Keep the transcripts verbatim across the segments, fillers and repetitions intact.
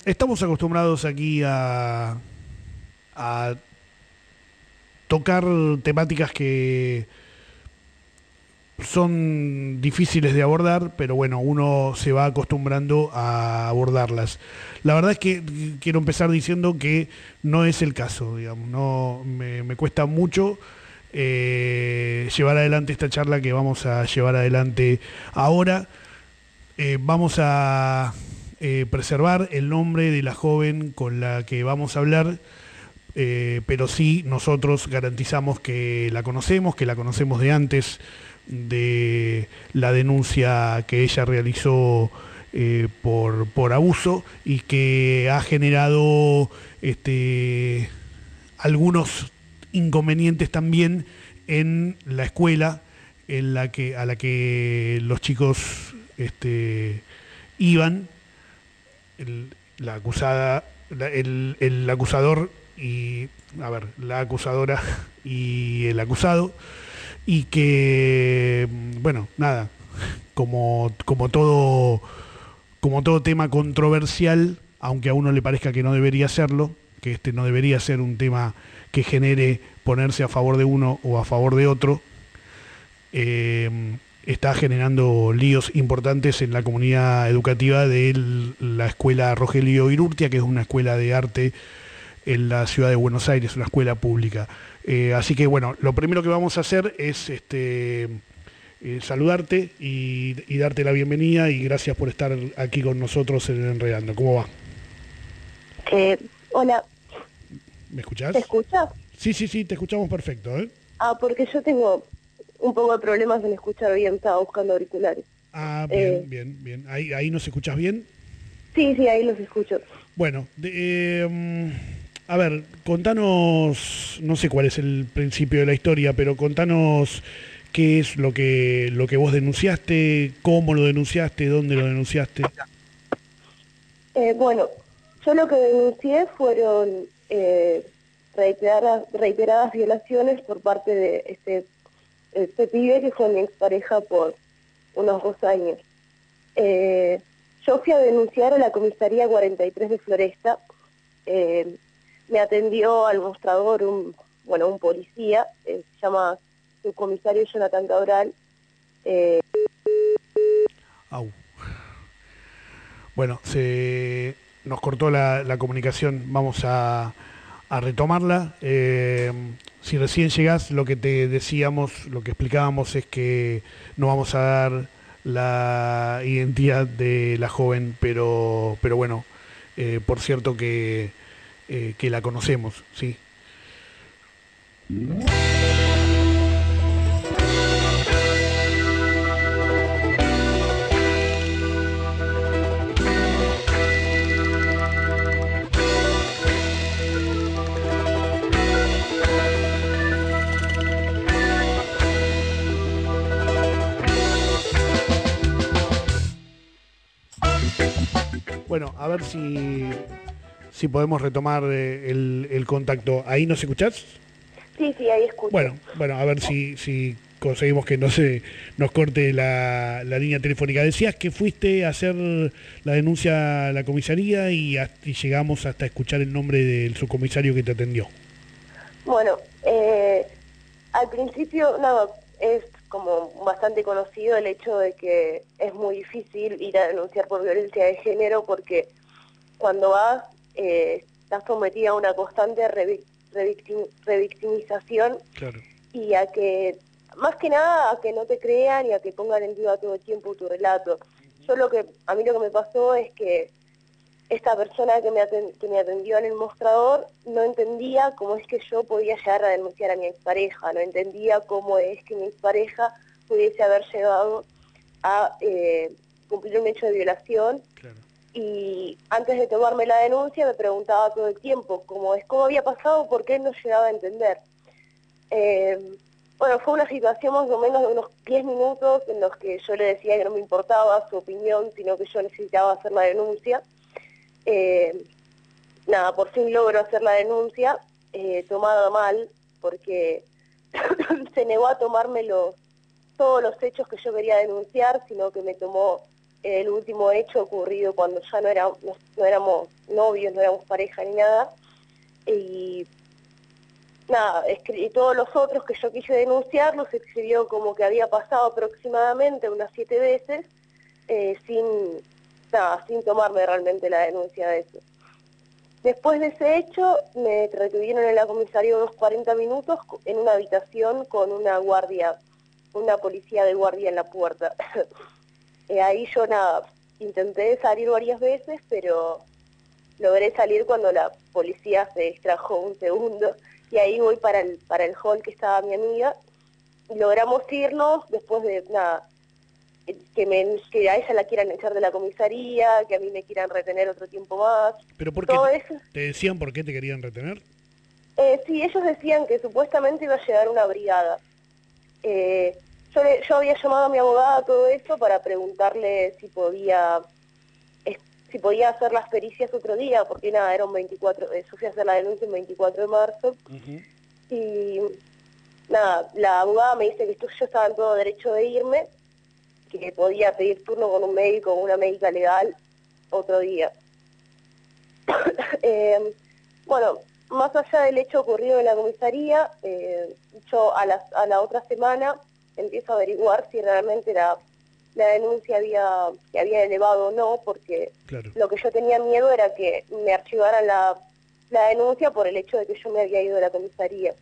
estamos acostumbrados aquí a, a tocar temáticas que son difíciles de abordar, pero bueno, uno se va acostumbrando a abordarlas. La verdad es que quiero empezar diciendo que no es el caso, digamos, no me, me cuesta mucho eh, llevar adelante esta charla que vamos a llevar adelante ahora. Eh, vamos a eh, preservar el nombre de la joven con la que vamos a hablar, eh, pero sí nosotros garantizamos que la conocemos, que la conocemos de antes de la denuncia que ella realizó eh, por, por abuso y que ha generado este, algunos inconvenientes también en la escuela en la que, a la que los chicos este, iban. El, la acusada, la, el, el acusador y, a ver, la acusadora y el acusado, y que, bueno, nada, como, como todo, como todo tema controversial, aunque a uno le parezca que no debería serlo, que este no debería ser un tema que genere ponerse a favor de uno o a favor de otro, eh, está generando líos importantes en la comunidad educativa de la escuela Rogelio Irurtia, que es una escuela de arte en la ciudad de Buenos Aires, una escuela pública. Eh, así que bueno, lo primero que vamos a hacer es este, eh, saludarte y, y darte la bienvenida y gracias por estar aquí con nosotros en Enredando. ¿Cómo va? Eh, hola. ¿Me escuchás? ¿Te escuchas? Sí, sí, sí, te escuchamos perfecto, ¿eh? Ah, porque yo tengo un poco de problemas en escuchar bien, estaba buscando auriculares. Ah, bien, Eh, bien, bien. ¿Ahí, ahí nos escuchás bien? Sí, sí, ahí los escucho. Bueno, de, eh, a ver, contanos, no sé cuál es el principio de la historia, pero contanos qué es lo que lo que vos denunciaste, cómo lo denunciaste, dónde lo denunciaste. Eh, bueno, yo lo que denuncié fueron eh, reiteradas, reiteradas violaciones por parte de este, este pibe que fue mi expareja por unos dos años. Eh, yo fui a denunciar a la comisaría cuarenta y tres de Floresta. Eh, me atendió al mostrador un, bueno, un policía, eh, se llama subcomisario Jonathan Cabral. Eh, Au. Bueno, se nos cortó la, la comunicación, vamos a, a retomarla. Eh, si recién llegás, lo que te decíamos, lo que explicábamos es que no vamos a dar la identidad de la joven, pero, pero bueno, eh, por cierto que, eh, que la conocemos, ¿sí? Bueno, a ver si, si podemos retomar eh, el, el contacto. ¿Ahí nos escuchás? sí, sí, ahí escucho. Bueno, bueno, a ver si, si conseguimos que no se nos corte la, la línea telefónica. Decías que fuiste a hacer la denuncia a la comisaría y, a, y llegamos hasta escuchar el nombre del subcomisario que te atendió. Bueno, eh, al principio, nada, es como bastante conocido el hecho de que es muy difícil ir a denunciar por violencia de género porque cuando vas eh, estás sometida a una constante revi- revictim- revictimización. Claro. Y a que, más que nada, a que no te crean y a que pongan en duda todo el tiempo tu relato. Yo lo que, a mí lo que me pasó es que esta persona que me, aten- que me atendió en el mostrador no entendía cómo es que yo podía llegar a denunciar a mi expareja, no entendía cómo es que mi expareja pudiese haber llegado a eh, cumplir un hecho de violación. Claro. Y antes de tomarme la denuncia me preguntaba todo el tiempo cómo es, cómo había pasado, por qué él no llegaba a entender. Eh, bueno, fue una situación más o menos de unos diez minutos en los que yo le decía que no me importaba su opinión, sino que yo necesitaba hacer la denuncia. Eh, nada, por fin logro hacer la denuncia, eh, tomada mal, porque se negó a tomarme los, todos los hechos que yo quería denunciar, sino que me tomó el último hecho ocurrido cuando ya no, era, no, no éramos novios, no éramos pareja ni nada, y nada, escri- todos los otros que yo quise denunciar los escribió como que había pasado aproximadamente unas siete veces, eh, sin, nada, sin tomarme realmente la denuncia de eso. Después de ese hecho, me retuvieron en la comisaría unos cuarenta minutos en una habitación con una guardia, una policía de guardia en la puerta. eh, ahí yo nada, intenté salir varias veces, pero logré salir cuando la policía se extrajo un segundo, y ahí voy para el, para el hall que estaba mi amiga, y logramos irnos después de nada, que, me, que a ella la quieran echar de la comisaría, que a mí me quieran retener otro tiempo más. ¿Pero por qué Todo te, eso. te decían por qué te querían retener? Eh, sí, ellos decían que supuestamente iba a llegar una brigada. Eh, yo, le- yo había llamado a mi abogada, todo eso, para preguntarle si podía es- si podía hacer las pericias otro día, porque nada, era un veinticuatro, eh, yo fui a hacer la denuncia el veinticuatro de marzo, Uh-huh. y nada, la abogada me dice que esto- yo estaba en todo derecho de irme, que podía pedir turno con un médico o una médica legal otro día. Eh, bueno, más allá del hecho ocurrido en la comisaría, eh, yo a la, a la otra semana empiezo a averiguar si realmente la, la denuncia había, que había elevado o no, porque Claro. lo que yo tenía miedo era que me archivaran la, la denuncia por el hecho de que yo me había ido de la comisaría.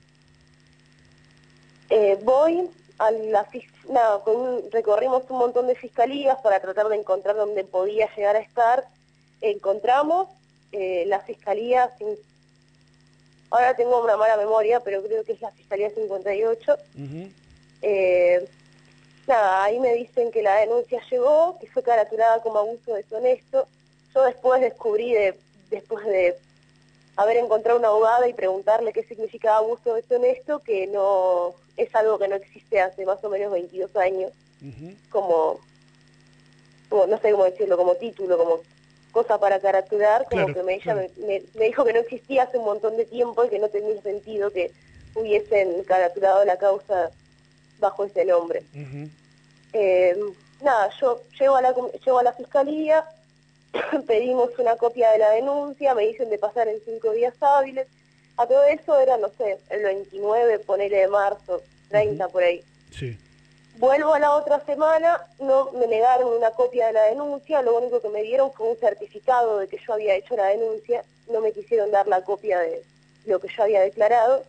Eh, voy a la fis- nada, con un- recorrimos un montón de fiscalías para tratar de encontrar dónde podía llegar a estar. Encontramos eh, la fiscalía, sin- ahora tengo una mala memoria, pero creo que es la fiscalía cincuenta y ocho. Uh-huh. Eh, nada, ahí me dicen que la denuncia llegó, que fue caraturada como abuso deshonesto. Yo después descubrí, de, después de haber encontrado una abogada y preguntarle qué significaba abuso deshonesto, que no es algo que no existe hace más o menos veintidós años, Uh-huh. como, como no sé cómo decirlo, como título, como cosa para caraturar, como Claro, que me, ella claro. me, me- me dijo que no existía hace un montón de tiempo y que no tenía sentido que hubiesen caraturado la causa bajo ese nombre. Uh-huh. Eh, nada, yo llego a la, com- llego a la fiscalía, pedimos una copia de la denuncia, me dicen de pasar en cinco días hábiles. A todo eso era, no sé, el veintinueve, ponele de marzo, treinta Uh-huh. por ahí. Sí. Vuelvo a la otra semana, no me negaron una copia de la denuncia, lo único que me dieron fue un certificado de que yo había hecho la denuncia, no me quisieron dar la copia de lo que yo había declarado,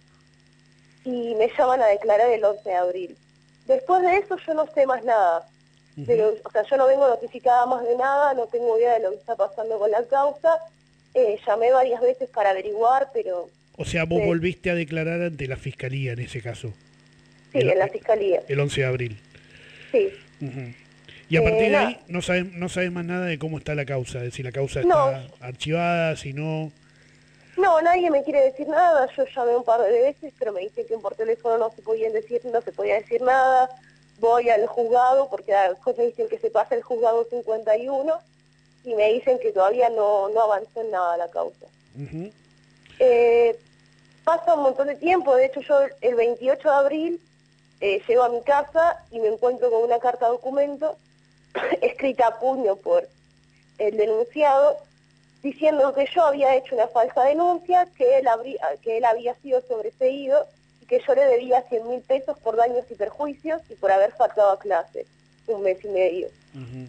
y me llaman a declarar el once de abril. Después de eso yo no sé más nada. Uh-huh. Pero, o sea, yo no vengo notificada más de nada, no tengo idea de lo que está pasando con la causa. Eh, llamé varias veces para averiguar, pero O sea, vos eh, volviste a declarar ante la fiscalía en ese caso, sí, el, en la fiscalía, el once de abril. sí. Uh-huh. Y a Eh, partir de nada, ahí no sabes, no sabes más nada de cómo está la causa, de si la causa no, está archivada, si no... no, nadie me quiere decir nada, yo llamé un par de veces, pero me dicen que por teléfono no se podían decir, no se podía decir nada. Voy al juzgado, porque después me dicen que se pasa el juzgado cincuenta y uno, y me dicen que todavía no, no avanzó en nada la causa. Uh-huh. Eh, pasa un montón de tiempo, de hecho yo el veintiocho de abril eh, llego a mi casa y me encuentro con una carta documento escrita a puño por el denunciado, diciendo que yo había hecho una falsa denuncia, que él, habría, que él había sido sobreseído y que yo le debía cien mil pesos por daños y perjuicios y por haber faltado a clase un mes y medio. Uh-huh.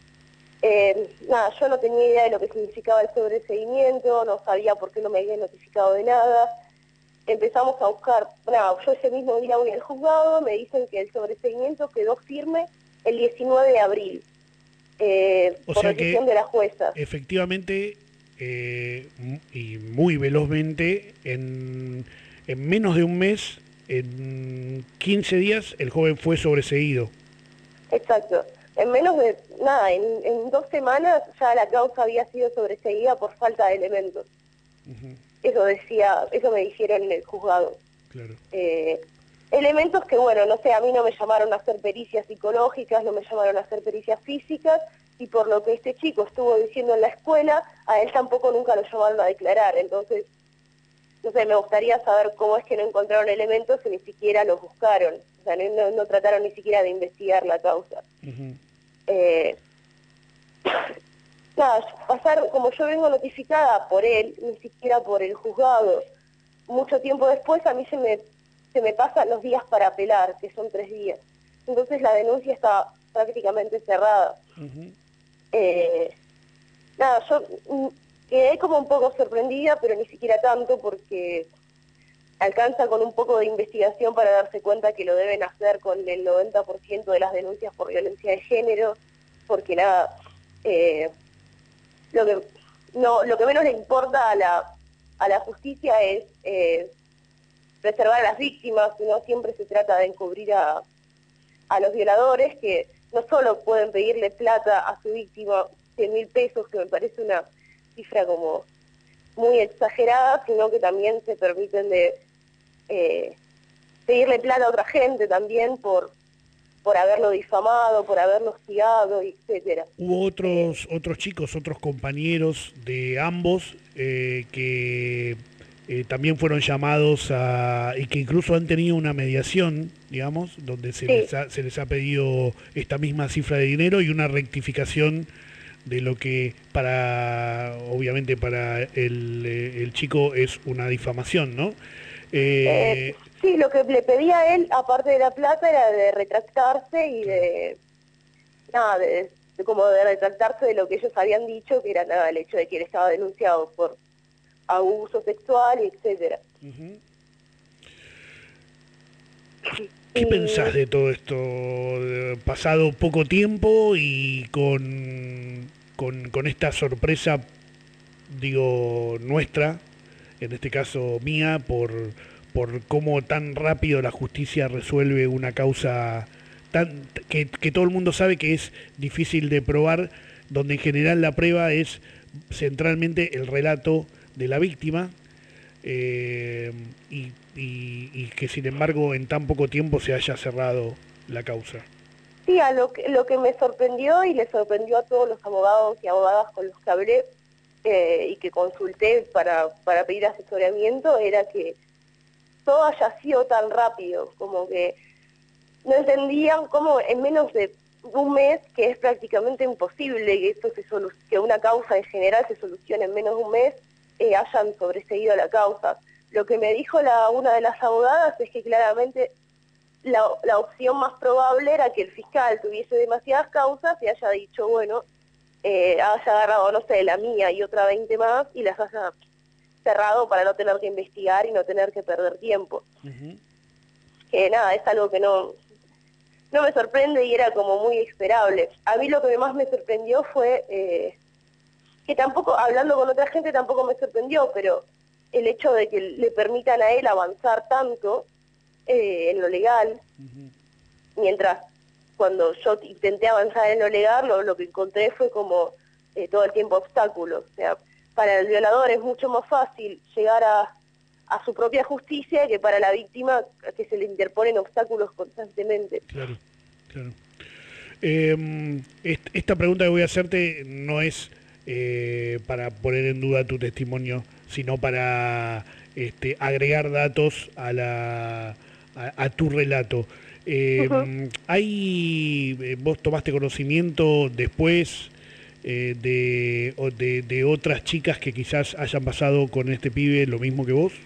Eh, nada, yo no tenía idea de lo que significaba el sobreseimiento, no sabía por qué no me habían notificado de nada. Empezamos a buscar, nada, yo ese mismo día voy al juzgado, me dicen que el sobreseimiento quedó firme el diecinueve de abril, eh, O por sea que decisión de la jueza. efectivamente eh, m- y muy velozmente, en, en menos de un mes, en quince días, el joven fue sobreseído. Exacto. En menos de, nada, en, en dos semanas ya la causa había sido sobreseída por falta de elementos. Uh-huh. Eso decía, eso me dijeron en el juzgado. Claro. Eh, elementos que, bueno, no sé, a mí no me llamaron a hacer pericias psicológicas, no me llamaron a hacer pericias físicas, y por lo que este chico estuvo diciendo en la escuela, a él tampoco nunca lo llamaron a declarar. Entonces, no sé, me gustaría saber cómo es que no encontraron elementos y ni siquiera los buscaron. O sea, no, no- no trataron ni siquiera de investigar la causa. Uh-huh. Eh, Nada, pasar, como yo vengo notificada por él, ni siquiera por el juzgado, mucho tiempo después a mí se me, se me pasan los días para apelar, que son tres días. Entonces la denuncia está prácticamente cerrada. Uh-huh. Eh, nada, yo mm, quedé como un poco sorprendida, pero ni siquiera tanto, porque alcanza con un poco de investigación para darse cuenta que lo deben hacer con el noventa por ciento de las denuncias por violencia de género, porque nada, eh, lo que no lo que menos le importa a la a la justicia es eh, preservar a las víctimas, no siempre se trata de encubrir a, a los violadores, que no solo pueden pedirle plata a su víctima, cien mil pesos, que me parece una cifra como muy exagerada, sino que también se permiten de eh, pedirle plata a otra gente también por por haberlo difamado, por haberlo hostigado, etcétera. Hubo Eh, otros otros chicos, otros compañeros de ambos eh, que eh, también fueron llamados a, y que incluso han tenido una mediación, digamos, donde se sí, les ha, se les ha pedido esta misma cifra de dinero y una rectificación de lo que para, obviamente para el, eh, el chico es una difamación, ¿no? eh, Eh, sí, lo que le pedía a él, aparte de la plata, era de retractarse y claro. de, nada, de, de como de retractarse de lo que ellos habían dicho, que era nada, el hecho de que él estaba denunciado por abuso sexual, etcétera. Uh-huh. ¿Qué pensás Y de todo esto? Eh, Pasado poco tiempo y con, con, con esta sorpresa, digo, nuestra, en este caso mía, por, por cómo tan rápido la justicia resuelve una causa tan, que, que todo el mundo sabe que es difícil de probar, donde en general la prueba es centralmente el relato de la víctima, eh, y, y, y que sin embargo en tan poco tiempo se haya cerrado la causa. sí, a lo que, lo que me sorprendió y le sorprendió a todos los abogados y abogadas con los que hablé eh, y que consulté para, para pedir asesoramiento era que todo haya sido tan rápido, como que no entendían cómo en menos de un mes, que es prácticamente imposible que esto se solu que una causa en general se solucione en menos de un mes, eh, hayan sobreseído la causa. Lo que me dijo la, una de las abogadas es que claramente la, la opción más probable era que el fiscal tuviese demasiadas causas y haya dicho, bueno, eh, haya agarrado, no sé, la mía y otra veinte más y las haya cerrado para no tener que investigar y no tener que perder tiempo. Uh-huh. Que nada, es algo que no, no me sorprende y era como muy esperable. A mí lo que más me sorprendió fue, eh, que tampoco, hablando con otra gente tampoco me sorprendió, pero el hecho de que le permitan a él avanzar tanto eh, en lo legal, Uh-huh. mientras cuando yo intenté avanzar en lo legal, lo, lo que encontré fue como eh, todo el tiempo obstáculos. O sea, para el violador es mucho más fácil llegar a, a su propia justicia que para la víctima, que se le interponen obstáculos constantemente. Claro, claro. Eh, est- esta pregunta que voy a hacerte no es eh, para poner en duda tu testimonio, sino para este, agregar datos a, la, a, a tu relato. Ujú. Eh, ¿hay, eh, vos tomaste conocimiento después eh, de, o de, de otras chicas que quizás hayan pasado con este pibe lo mismo que vos?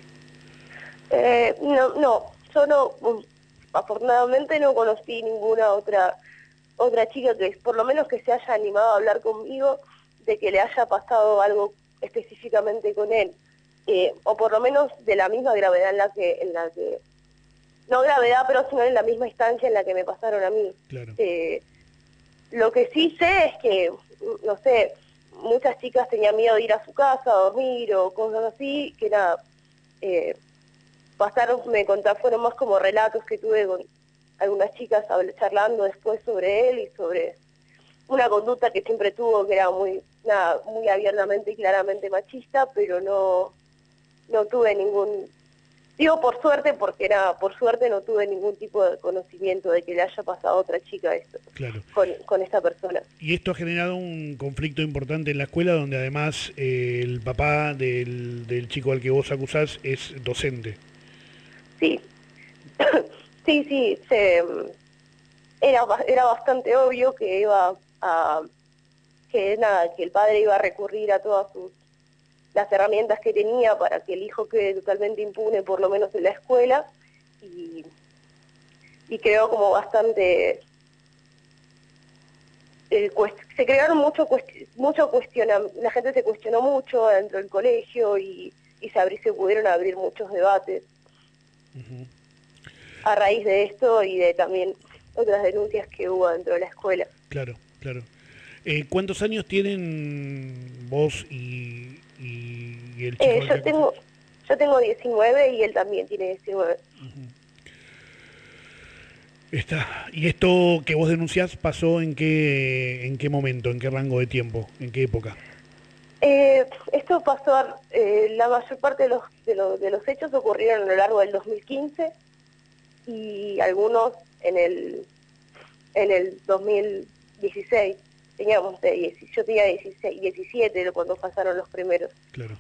Eh, no, no, yo no, mm, afortunadamente no conocí ninguna otra otra chica que por lo menos que se haya animado a hablar conmigo de que le haya pasado algo específicamente con él, eh, o por lo menos de la misma gravedad en la que, en la que, no gravedad, pero sino en la misma instancia en la que me pasaron a mí. Claro. Eh, lo que sí sé es que, mm, no sé, muchas chicas tenían miedo de ir a su casa a dormir o cosas así, que nada, eh, pasaron, me contaron, fueron más como relatos que tuve con algunas chicas charlando después sobre él y sobre una conducta que siempre tuvo, que era muy, nada, muy abiertamente y claramente machista, pero no, no tuve ningún, digo por suerte, porque nada, por suerte no tuve ningún tipo de conocimiento de que le haya pasado a otra chica esto, Claro. con, con esta persona. Y esto ha generado un conflicto importante en la escuela, donde además eh, el papá del, del chico al que vos acusás es docente. Sí, sí, sí, se, era, era bastante obvio que iba a que nada, que el padre iba a recurrir a todas sus las herramientas que tenía para que el hijo quede totalmente impune, por lo menos en la escuela, y, y creó como bastante... Eh, se crearon mucho, cuest mucho cuestiona, la gente se cuestionó mucho dentro del colegio y, y se, abrí, se pudieron abrir muchos debates uh-huh. a raíz de esto y de también otras denuncias que hubo dentro de la escuela. Claro, claro. Eh, ¿Cuántos años tienen vos y, y, y el chico? Eh, yo, tengo, yo tengo diecinueve y él también tiene diecinueve. Uh-huh. Está. ¿Y esto que vos denunciás pasó en qué, en qué momento, en qué rango de tiempo, en qué época? Eh, esto pasó, eh, la mayor parte de los, de, los, de los hechos ocurrieron a lo largo del dos mil quince y algunos en el, en el dos mil dieciséis. Teníamos de, yo tenía dieciséis, diecisiete cuando pasaron los primeros. Claro.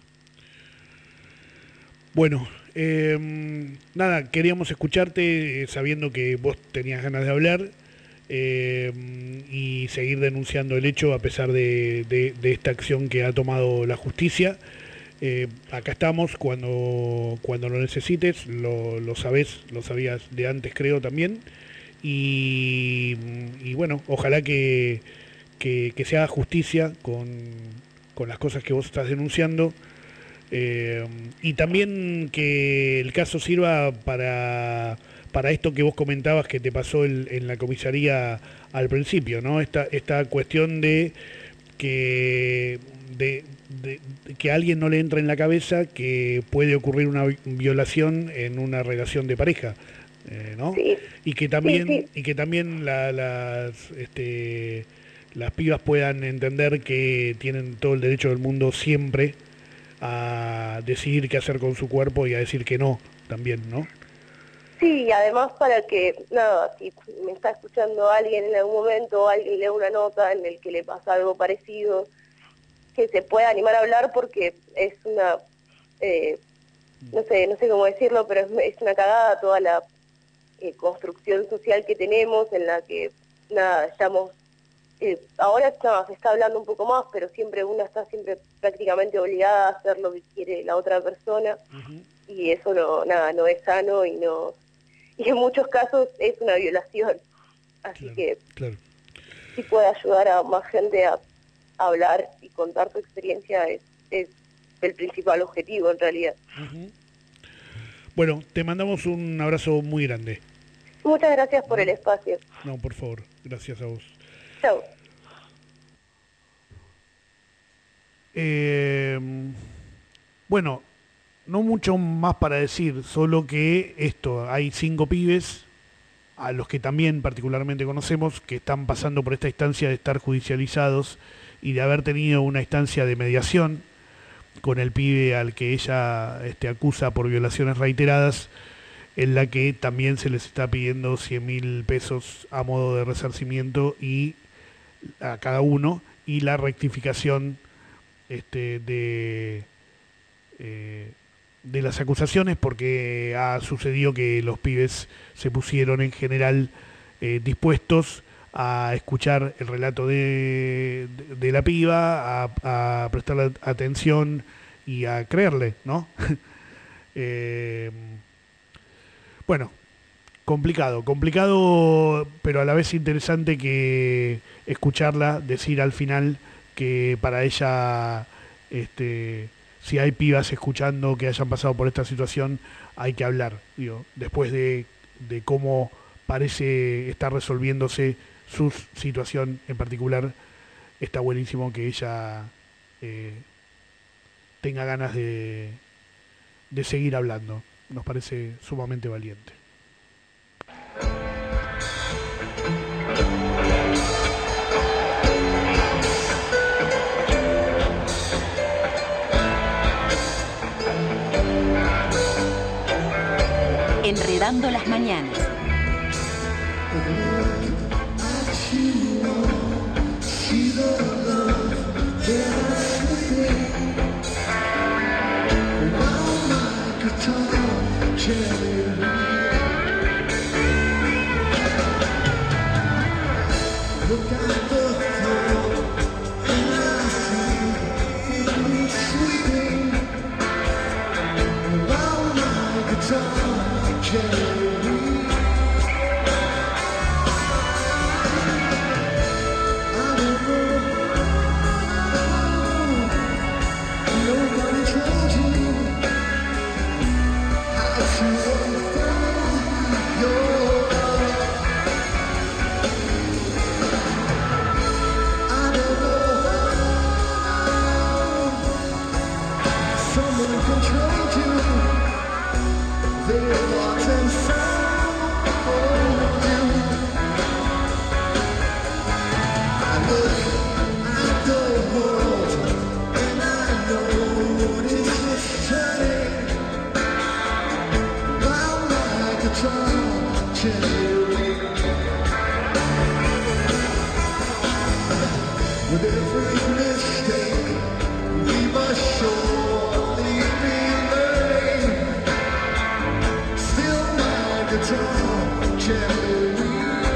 Bueno, eh, nada, queríamos escucharte eh, sabiendo que vos tenías ganas de hablar eh, y seguir denunciando el hecho a pesar de, de, de esta acción que ha tomado la justicia. Eh, acá estamos cuando, cuando lo necesites, lo, lo sabés, lo sabías de antes creo también. Y, y bueno, ojalá que, que, que se haga justicia con, con las cosas que vos estás denunciando. Eh, y también que el caso sirva para, para esto que vos comentabas que te pasó el, en la comisaría al principio, ¿no? Esta, esta cuestión de que, de, de, de que a alguien no le entra en la cabeza que puede ocurrir una violación en una relación de pareja, eh, ¿no? Sí. Y que también, sí, sí. y que también la, las, este, las pibas puedan entender que tienen todo el derecho del mundo siempre a decidir qué hacer con su cuerpo y a decir que no, también, ¿no? Sí, y además para que, nada, si me está escuchando alguien en algún momento, alguien lee una nota en el que le pasa algo parecido, que se pueda animar a hablar porque es una, eh, no sé, no sé cómo decirlo, pero es, es una cagada toda la eh, construcción social que tenemos en la que, nada, estamos... Eh, ahora no, se está hablando un poco más, pero siempre una está siempre prácticamente obligada a hacer lo que quiere la otra persona, uh-huh. y eso no, nada, no es sano y no, y en muchos casos es una violación, así claro, que claro. si puede ayudar a más gente a, a hablar y contar su experiencia es, es el principal objetivo en realidad. Uh-huh. Bueno, te mandamos un abrazo muy grande. Muchas gracias por uh-huh. el espacio. No, por favor, gracias a vos. Chao. Eh, bueno, no mucho más para decir, solo que esto, hay cinco pibes, a los que también particularmente conocemos, que están pasando por esta instancia de estar judicializados y de haber tenido una instancia de mediación con el pibe al que ella este, acusa por violaciones reiteradas, en la que también se les está pidiendo cien mil pesos a modo de resarcimiento y a cada uno, y la rectificación este, de, eh, de las acusaciones, porque ha sucedido que los pibes se pusieron en general eh, dispuestos a escuchar el relato de, de, de la piba, a, a prestarle atención y a creerle, ¿no? eh, bueno, complicado, complicado, pero a la vez interesante que escucharla decir al final que para ella, este, si hay pibas escuchando que hayan pasado por esta situación, hay que hablar, digo, después de, de cómo parece estar resolviéndose su situación en particular, está buenísimo que ella eh, tenga ganas de, de seguir hablando. Nos parece sumamente valiente. Enredando las mañanas. Look at the floor. Someone controlled you. They thought and sound you. I look at the world and I notice it's turning round like a drum cherry. With every mistake we must surely be learning. Still my guitar gently.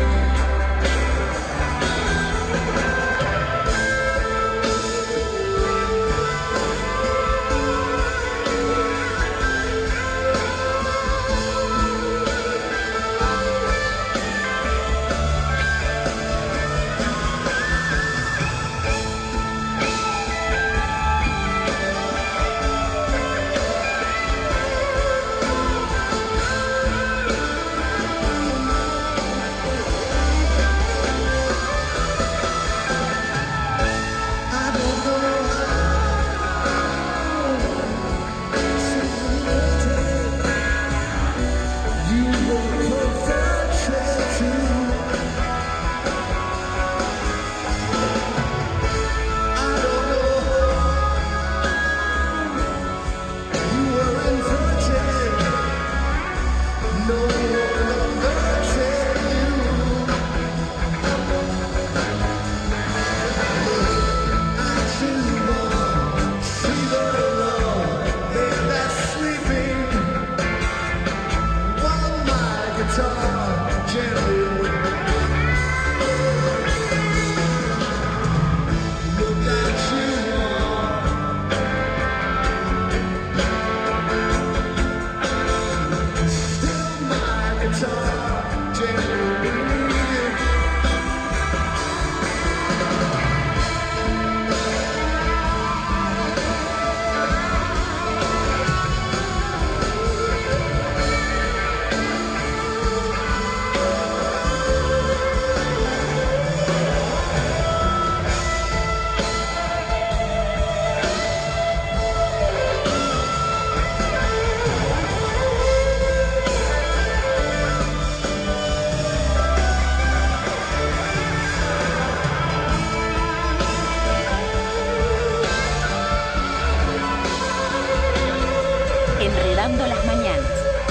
Enredando las mañanas.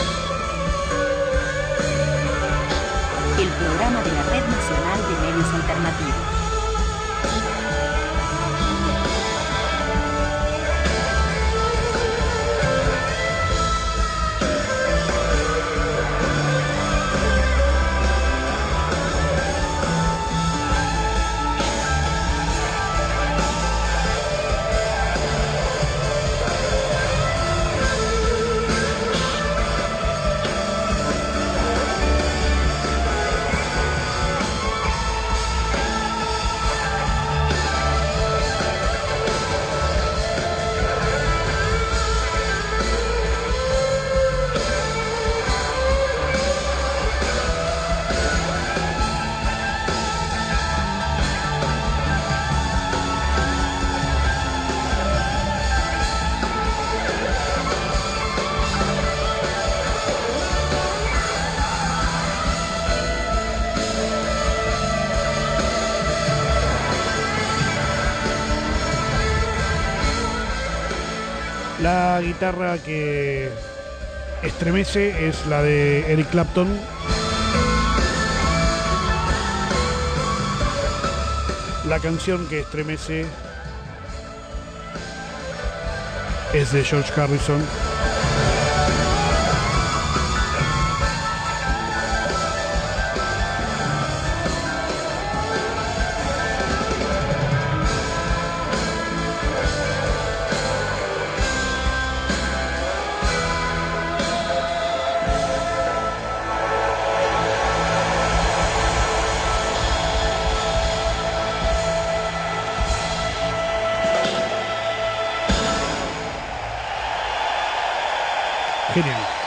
El programa de la Red Nacional de Medios Alternativos. La guitarra que estremece es la de Eric Clapton. La canción que estremece es de George Harrison. Genial.